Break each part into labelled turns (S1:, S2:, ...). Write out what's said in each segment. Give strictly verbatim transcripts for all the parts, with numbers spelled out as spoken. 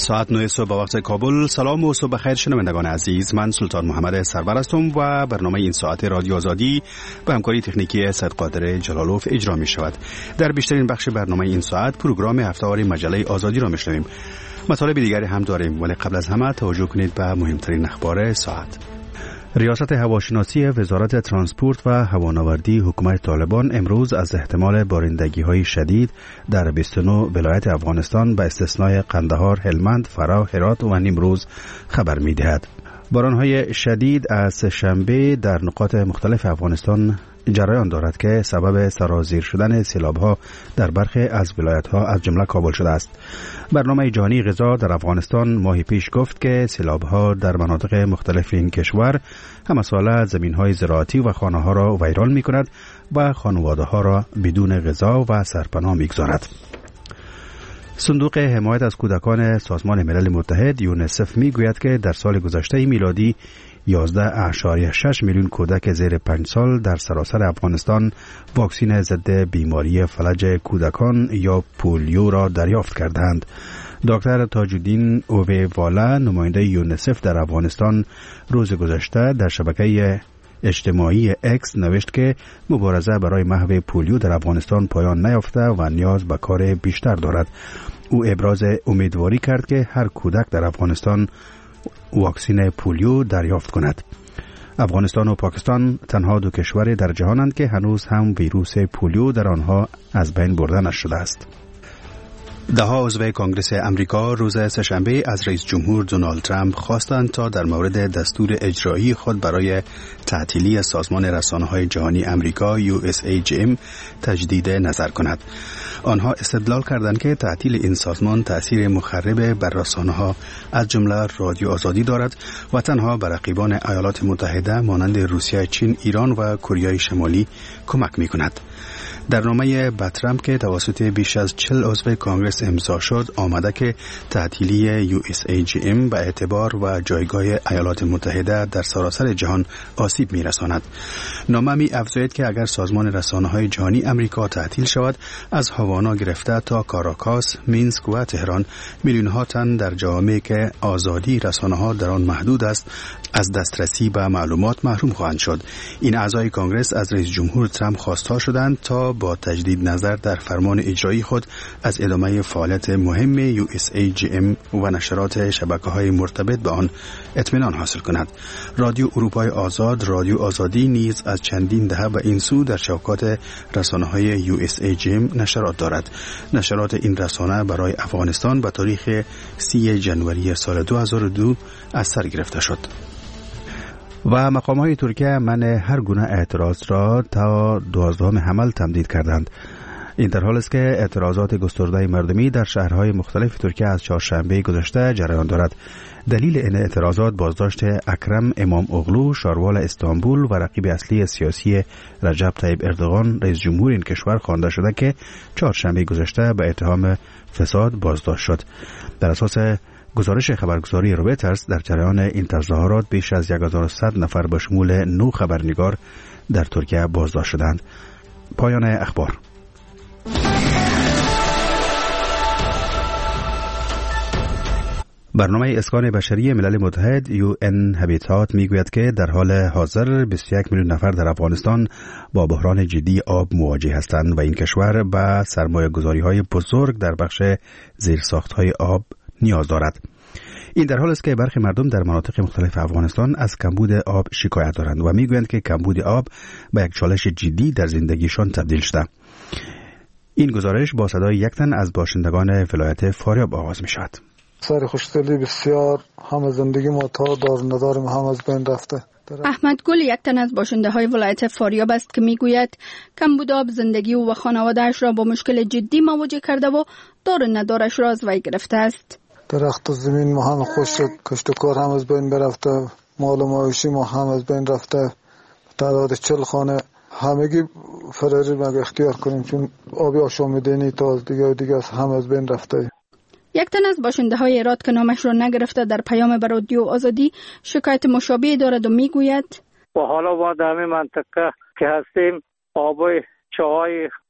S1: ساعت نه صبح به وقت کابل. سلام و صبح بخیر شنوندگان عزیز، من سلطان محمد سرور هستم و برنامه این ساعت رادیو آزادی به همکاری تکنیکی سید قادر جلالوف اجرا می شود. در بیشترین بخش برنامه این ساعت پروگرام هفته‌واری مجله آزادی را میشنویم. مطالب دیگری هم داریم، ولی قبل از همه توجه کنید به مهمترین اخبار ساعت. ریاست هواشناسی وزارت ترانسپورت و هوانوردی حکومت طالبان امروز از احتمال بارندگی‌های شدید در بیست و نه ولایت افغانستان به استثنای قندهار، هلمند، فرا، هرات و نیمروز خبر می‌دهد. باران‌های شدید از شنبه در نقاط مختلف افغانستان جریان دارد که سبب سرازیر شدن سیلاب‌ها در برخی از ولایت‌ها از جمله کابل شده است. برنامه جهانی غذا در افغانستان ماهی پیش گفت که سیلاب‌ها در مناطق مختلف این کشور همساله زمین‌های زراعتی و خانه‌ها را ویران می‌کند و خانواده‌ها را بدون غذا و سرپناه می‌گذارد. صندوق حمایت از کودکان سازمان ملل متحد یونیسف میگوید که در سال گذشته میلادی یازده اشاریه شش میلیون کودک زیر پنج سال در سراسر افغانستان واکسین ضد بیماری فلج کودکان یا پولیو را دریافت کردند. دکتر تاج‌الدین اووی والا، نماینده یونیسف در افغانستان، روز گذشته در شبکه اجتماعی اکس نوشت که مبارزه برای محو پولیو در افغانستان پایان نیافته و نیاز به کار بیشتر دارد. او ابراز امیدواری کرد که هر کودک در افغانستان واکسین پولیو دریافت کند. افغانستان و پاکستان تنها دو کشور در جهانند که هنوز هم ویروس پولیو در آنها از بین برده نشده است. دهها عضو کنگره امریکا روز سه‌شنبه از رئیس جمهور دونالد ترامپ خواستند تا در مورد دستور اجرایی خود برای تعطیلی سازمان رسانه‌های جهانی امریکا یو اس ای جی ام تجدید نظر کند. آنها استدلال کردند که تعطیل این سازمان تأثیر مخرب بر رسانه‌ها از جمله رادیو آزادی دارد و تنها بر رقیبان ایالات متحده مانند روسیه، چین، ایران و کره شمالی کمک می‌کند. در نامه به ترامپ که توسط بیش از چهل عضو کانگرس امضا شد آمده که تعطیلی یو اس ای جی ام به اعتبار و جایگاه ایالات متحده در سراسر جهان آسیب می‌رساند. نامه می افزاید که اگر سازمان رسانه‌های جهانی امریکا تعطیل شود، از هاوانا گرفته تا کاراکاس، مینسک و تهران میلیون‌ها تن در جوامعی که آزادی رسانه‌ها در آن محدود است از دسترسی به معلومات محروم خواهند شد. این اعضای کانگرس از رئیس جمهور ترامپ خواستار شدند تا با تجدید نظر در فرمان اجرایی خود از ادامه فعالیت مهم یو اس ای جی ام و نشرات شبکه‌های مرتبط به آن اطمینان حاصل کند. رادیو اروپای آزاد، رادیو آزادی نیز از چندین دهه به این سو در شبکات رسانه‌های یو اس ای جی ام نشرات دارد. نشرات این رسانه برای افغانستان به تاریخ سی ژانویه سال دو هزار و دو از سر گرفته شد. و مقام‌های ترکیه منع هر گونه اعتراض را تا دوازدهم حمل تمدید کردند. این در حالی است که اعتراضات گسترده مردمی در شهرهای مختلف ترکیه از چهارشنبه گذشته جریان دارد. دلیل این اعتراضات بازداشت اکرم امام اغلو، شاروال استانبول و رقیب اصلی سیاسی رجب طیب اردوغان، رئیس جمهور این کشور خوانده شده که چهارشنبه گذشته به اتهام فساد بازداشت شد. در اساس گزارش خبرگزاری رویترز در جریان این تظاهرات بیش از هزار و صد نفر به شمول نه خبرنگار در ترکیه بازداشت شدند. پایان اخبار. برنامه اسکان بشری ملل متحد یو ان هابیتات میگوید که در حال حاضر بیست و یک میلیون نفر در افغانستان با بحران جدی آب مواجه هستند و این کشور به سرمایه‌گذاری‌های بزرگ در بخش زیرساخت‌های آب نیاز دارد. این در حالی است که برخی مردم در مناطق مختلف افغانستان از کمبود آب شکایت دارند و میگویند که کمبود آب به یک چالش جدی در زندگیشان تبدیل شده. این گزارش با صدای یک تن از باشندگان ولایت فاریاب آغاز می شود.
S2: سر خوشدلی بسیار، هم زندگی ما تا دار ندار ما هم از بین رفته.
S3: احمد گل یک تن از باشنده های ولایت فاریاب است که میگوید کمبود آب زندگی و خانواده‌اش را با مشکل جدی مواجه کرده و دار ندارش را از وی گرفته است.
S2: درخت و زمین ما هم خوش شد، کشت و کار هم از بین برفته، مال و معاشی ما هم از بین رفته. تعداد چل خانه همگی فراری مگه اختیار کنیم چون آبی آشامیدنی تا از دیگه و دیگه هم از بین رفته.
S3: یک تن از باشنده های ایراد که نامش را نگرفته در پیام به رادیو آزادی شکایت مشابه دارد و میگوید
S4: و حالا ما در همین منطقه که هستیم آبای چاهای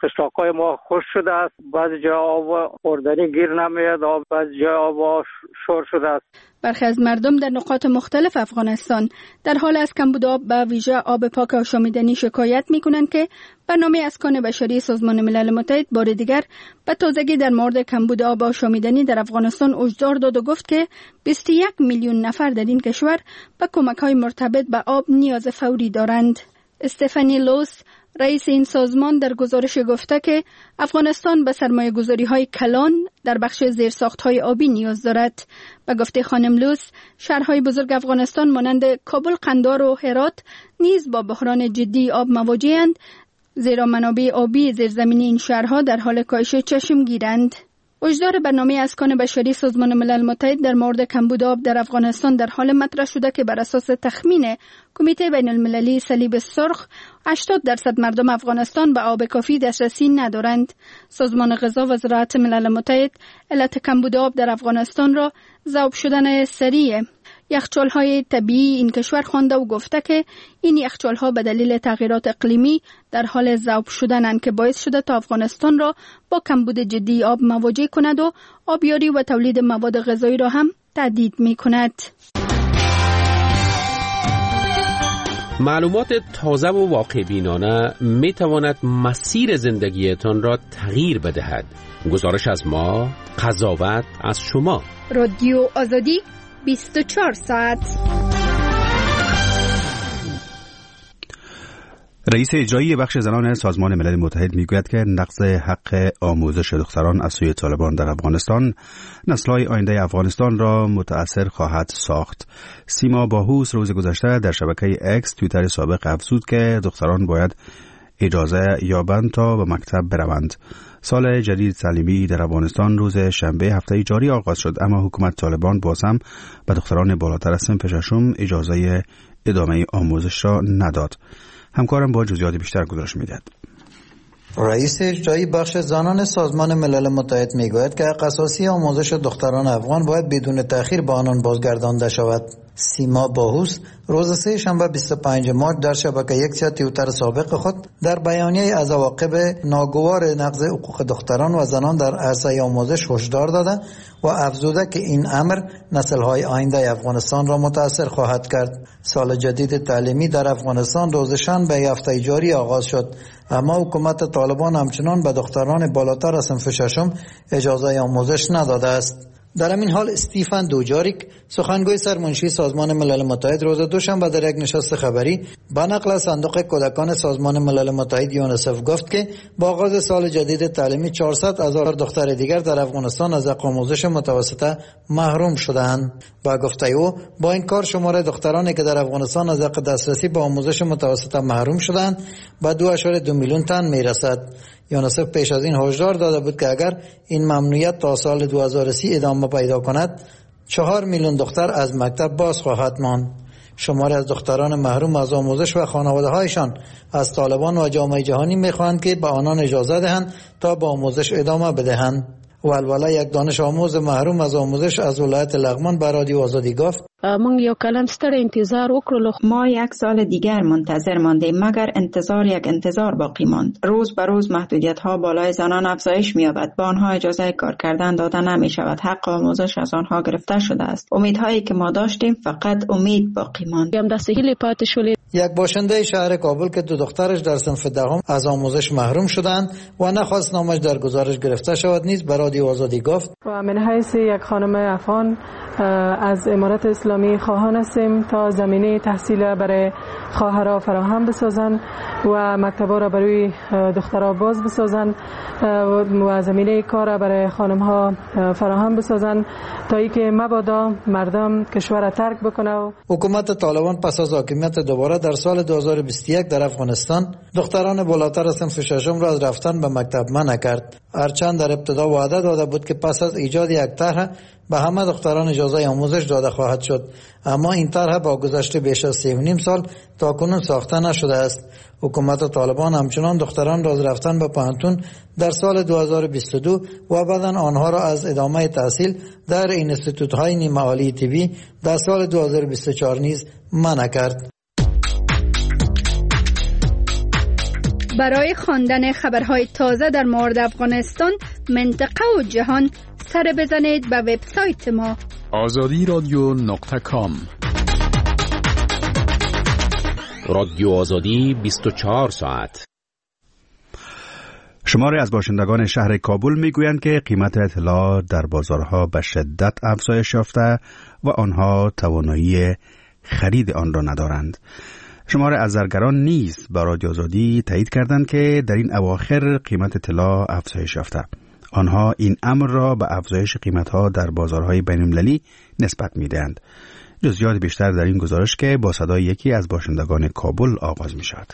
S4: قشلاق‌های ما خشک شده است، بعضی جا آب خوردنی گیر نمیاد، آب بعضی جا آب شور شده است.
S3: برخی از مردم در نقاط مختلف افغانستان در حال از کمبود آب به ویژه آب پاک آشامیدنی شکایت می‌کنند که برنامه اسکان بشری سازمان ملل متحد بار دیگر به تازگی در مورد کمبود آب آشامیدنی در افغانستان هشدار داد و گفت که بیست و یک میلیون نفر در این کشور به کمک‌های مرتبط به آب نیاز فوری دارند. استفانی لوس رئیس این سازمان در گزارش گفته که افغانستان به سرمایه‌گذاری‌های کلان در بخش زیرساخت‌های آبی نیاز دارد. به گفته خانم لوس، شهرهای بزرگ افغانستان مانند کابل، قندهار و هرات نیز با بحران جدی آب مواجه‌اند، زیرا منابع آبی زیرزمینی این شهرها در حال کاهش چشم گیرند. هشدار برنامه اسکان بشری سازمان ملل متحد در مورد کمبود آب در افغانستان در حال مطرح شده که بر اساس تخمین کمیته بین المللی صلیب سرخ هشتاد درصد مردم افغانستان به آب کافی دسترسی ندارند. سازمان غذا و زراعت ملل متحد علت کمبود آب در افغانستان را ذوب شدن سریع یخچال‌های طبیعی این کشور خوانده و گفته که این یخچال‌ها به دلیل تغییرات اقلیمی در حال ذوب شدنند که باعث شده تا افغانستان را با کمبود جدی آب مواجه کند و آبیاری و تولید مواد غذایی را هم تهدید می‌کند.
S5: معلومات تازه و واقع بینانه می تواند مسیر زندگیتان را تغییر بدهد. گزارش از ما، قضاوت از شما.
S3: رادیو آزادی بیست و چهار ساعت.
S1: رئیس اجرایی بخش زنان سازمان ملل متحد میگوید که نقض حق آموزش دختران از سوی طالبان در افغانستان نسل‌های آینده افغانستان را متأثر خواهد ساخت. سیما باهوس روز گذشته در شبکه اکس توییتر سابق افزود که دختران باید اجازه یابند تا به مکتب بروند. سال جدید تعلیمی در افغانستان روز شنبه هفته جاری آغاز شد، اما حکومت طالبان باز هم به دختران بالاتر از صنف ششم اجازه ادامه آموزش را نداد. همکارم با جزئیات بیشتر گزارش می‌دهد.
S6: رئیس اجرایی بخش زنان سازمان ملل متحد میگوید که حق اساسی آموزش دختران افغان باید بدون تأخیر به آنان بازگردانده شود. سیما باهوس روز سه شنبه بیست و پنجم مارس در شبکه یک توییتر سابق خود در بیانیه از عواقب ناگوار نقض حقوق دختران و زنان در عرصه آموزش هشدار داده و افزوده که این امر نسل‌های آینده افغانستان را متأثر خواهد کرد. سال جدید تعلیمی در افغانستان روز شنبه هفته جاری آغاز شد، اما حکومت طالبان همچنان به دختران بالاتر از صنف ششم اجازه آموزش نداده است. در همین حال استیفن دوجاریک سخنگوی سرمنشی سازمان ملل متحد روز دوشنبه در یک نشست خبری به نقل از صندوق کودکان سازمان ملل متحد یونیسف گفت که با آغاز سال جدید تعلیمی چهارصد هزار دختر دیگر در افغانستان از حق آموزش متوسطه محروم شدند. با گفته او با این کار شمار دخترانی که در افغانستان از حق دسترسی به آموزش متوسطه محروم شدند به دو اشاره دو میلیون تن میرسد. یونیسف پیش از این هشدار داده بود که اگر این ممنوعیت تا سال دو هزار و سی ادامه پیدا کند چهار میلیون دختر از مکتب باز خواهد ماند. شماری از دختران محروم از آموزش و خانواده‌هایشان از طالبان و جامعه جهانی می‌خواهند که به آنان اجازه دهند تا به آموزش ادامه بدهند. ولوله یک دانش آموز محروم از آموزش از ولایت لغمان به رادیو آزادی گفت
S7: من یک کلم ستر انتظار وکړو. ما یک سال دیگر منتظر ماندیم مگر انتظار یک انتظار باقی ماند. روز به روز محدودیت ها بالای زنان افزایش می‌یابد. با آنها اجازه کار کردن داده نمی شود. حق آموزش از آنها گرفته شده است. امیدهایی که ما داشتیم فقط امید باقی ماند. یم دست هیلی پات شولی.
S6: یک باشنده شهر کابل که دو دخترش در صنف دهم از آموزش محروم شدند و نخواست نامش در گزارش گرفته شود نیز به رادیو آزادی گفت
S8: و من حیث یک خانم افغان از امارت اسلامی خواهان هستیم تا زمینه تحصیل برای خواهرها فراهم بسازند و مکتب‌ها را برای دخترها باز بسازند و زمینه کار برای خانم‌ها فراهم بسازند تا اینکه مبادا مردم کشور را ترک بکنه.
S6: حکومت طالبان پس از حاکمیت دوباره در سال دو هزار و بیست و یک در افغانستان دختران بالاتر از صنف ششم را از رفتن به مکتب منع کرد. هرچند در ابتدا وعده داده بود که پس از ایجاد یک طرح به همه دختران اجازه آموزش داده خواهد شد، اما این طرح با گذشت بیش از سه و نیم سال تاکنون ساخته نشده است. حکومت طالبان همچنان دختران را از رفتن به پانتون در سال دو هزار و بیست و دو و بعداً آنها را از ادامه تحصیل در اینستیتوت‌های نیمه عالی طبی در سال دو هزار و بیست و چهار نیز منع کرد.
S3: برای خواندن خبرهای تازه در مورد افغانستان، منطقه و جهان سر بزنید به وبسایت ما
S9: آزادی رادیو نقطه کام.
S5: رادیو آزادی بیست و چهار ساعت.
S1: شماری از باشندگان شهر کابل میگویند که قیمت طلا در بازارها به شدت افزایش یافته و آنها توانایی خرید آن را ندارند. شماری از زرگران نیز به رادیو آزادی تایید کردند که در این اواخر قیمت طلا افزایش یافته. آنها این امر را به افزایش قیمت‌ها در بازارهای بین‌المللی نسبت می‌دهند. جزئیات بیشتر در این گزارش که با صدای یکی از باشندگان کابل آغاز می‌شود.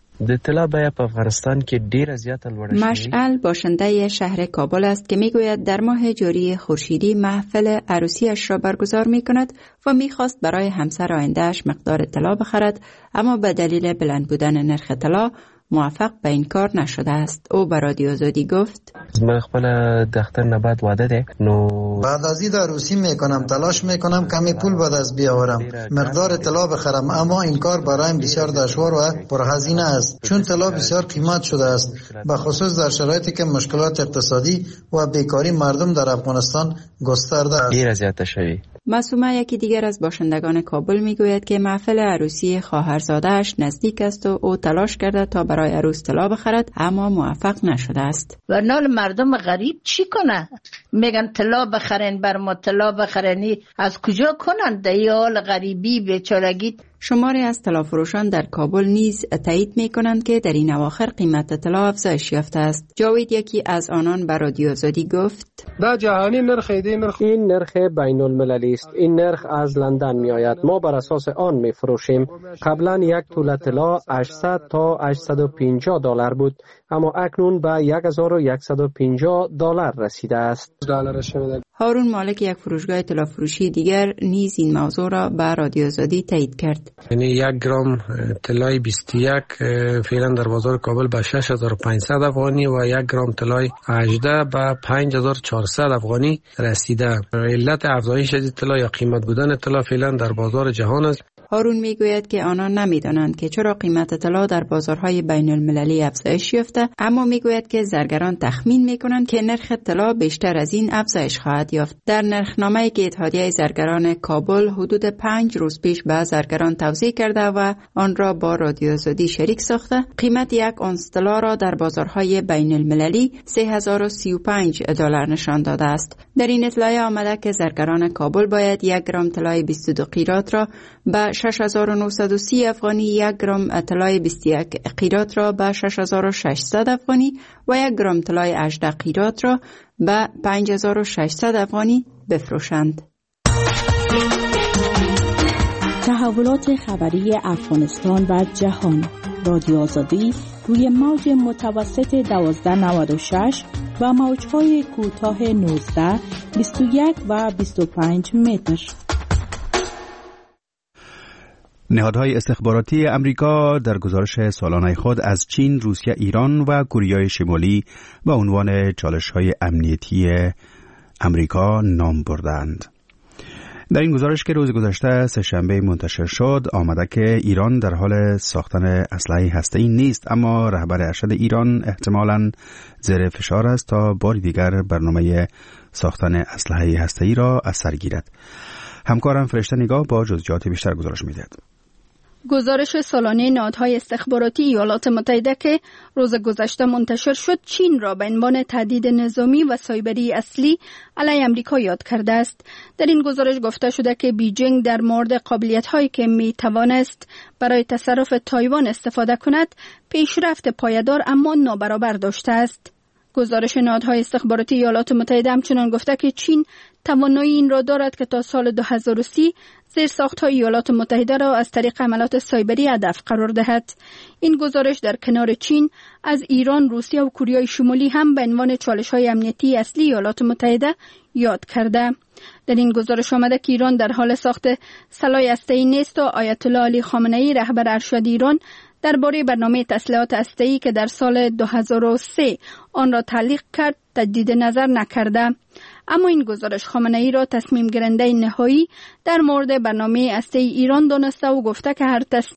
S10: د طلا بیه په افغانستان کې ډیره زیاته لوړه شوې.
S7: مشعل باشنده شهر کابل است که میگوید در ماه جاری خورشیدی محفل عروسیش را برگزار میکند و میخواست برای همسر آیندهش مقدار طلا بخرد، اما به دلیل بلند بودن نرخ طلا موفق به این کار نشده است. او به رادیو آزادی گفت:
S10: من خپل دختر نه بعد واده ده، نو
S6: بعد از این عروسی میکنم، تلاش میکنم کمی پول به دست بیاورم، مقدار طلا بخرم، اما این کار برایم بسیار دشوار و پرهزینه است، چون طلا بسیار قیمت شده است، به خصوص در شرایطی که مشکلات اقتصادی و بیکاری مردم در افغانستان گسترده است.
S10: ډیره زیاته شوی.
S7: معصومه یکی دیگر از باشندگان کابل میگوید که محفل عروسی خواهرزاده‌اش نزدیک است و او تلاش کرده تا برای عروس طلا بخرد، اما موفق نشده است.
S11: و نال مردم غریب چی کنه؟ میگن طلا بخرین، بر ما طلا بخرینی، از کجا کنن؟ در این حال غریبی بیچارگی.
S7: شماری از طلافروشان در کابل نیز تایید می کنند که در این اواخر قیمت طلا افزایش یافته است. جاوید یکی از آنان به رادیو آزادی گفت:
S12: دا جهانی نرخ دی نرخ این نرخ بین المللی است. این نرخ از لندن می آید. ما بر اساس آن می فروشیم. قبلا یک توله طلا هشتصد تا هشتصد و پنجاه دلار بود، اما اکنون به صد و صد و پنجاه دلار رسیده است.
S7: هارون مالک یک فروشگاه طلافروشی دیگر نیز این موضوع را به رادیو آزادی تایید کرد.
S12: یعنی یک گرم طلای بیست و یک فعلا در بازار کابل به شش هزار و پانصد افغانی و یک گرم طلای هجده به پنج هزار و چهارصد افغانی رسیده. علت افزایش از طلا یا قیمت بودن طلا فعلا در بازار جهان است.
S7: هارون میگوید که آنان نمیدانند که چرا قیمت طلا در بازارهای بین المللی افزایش یافته، اما میگوید که زرگران تخمین میکنند که نرخ طلا بیشتر از این افزایش خواهد یافت. در نرخنامه‌ای که اتحادیه زرگران کابل حدود پنج روز پیش به زرگران توضیح کرده و آن را با رادیو آزادی شریک ساخته، قیمت یک اونس طلا را در بازارهای بین المللی سه هزار و سی و پنج دلار نشان داده است. در این اطلاعیه آمده که زرگران کابل باید یک گرم طلای بیست و دو قیراط را به شش هزار و نهصد و سی افغانی، یک گرم طلای بیست و یک قیراط را به شش هزار و ششصد افغانی و یک گرم طلای هجده قیراط را به پنج هزار و ششصد افغانی بفروشند.
S13: تحولات خبری افغانستان و جهان. رادیو آزادی روی موج متوسط دوازده نود و شش و موج‌های کوتاه نوزده، بیست و یک و بیست و پنج متر.
S1: نهادهای استخباراتی امریکا در گزارش سالانه خود از چین، روسیه، ایران و کره شمالی به عنوان چالش‌های امنیتی امریکا نام بردند. در این گزارش که روز گذشته سه‌شنبه منتشر شد، آمده که ایران در حال ساختن اسلحه هسته‌ای نیست، اما رهبر ارشد ایران احتمالاً زیر فشار است تا بار دیگر برنامه ساختن اسلحه هسته‌ای را از سر گیرد. همکارم فرشته نگاه با جزئیات بیشتر گزارش می‌دهد.
S3: گزارش سالانه نهادهای استخباراتی ایالات متحده که روز گذشته منتشر شد، چین را به عنوان تهدید نظامی و سایبری اصلی علیه امریکا یاد کرده است. در این گزارش گفته شده که بیجینگ در مورد قابلیت‌هایی که می‌توانست برای تصرف تایوان استفاده کند، پیشرفت پایدار اما نابرابر داشته است. گزارش نهادهای استخباراتی ایالات متحده همچنان گفته که چین توانایی این را دارد که تا سال دو هزار و سی زیرساخت‌های ایالات متحده را از طریق عملیات سایبری هدف قرار دهد. این گزارش در کنار چین از ایران، روسیه و کره شمالی هم به عنوان چالش‌های امنیتی اصلی ایالات متحده یاد کرده. در این گزارش آمده که ایران در حال ساخت سلاح هسته‌ای نیست و آیت الله علی خامنه‌ای رهبر ارشد ایران درباره برنامه تسلیحات هسته‌ای که در سال دو هزار و سه آن را تعلیق کرد تجدید نظر نکرده. اما این گزارش خامنه‌ای را تصمیم گیرنده نهایی در مورد برنامه هسته‌ای ایران دانسته و گفته که هر تصمیم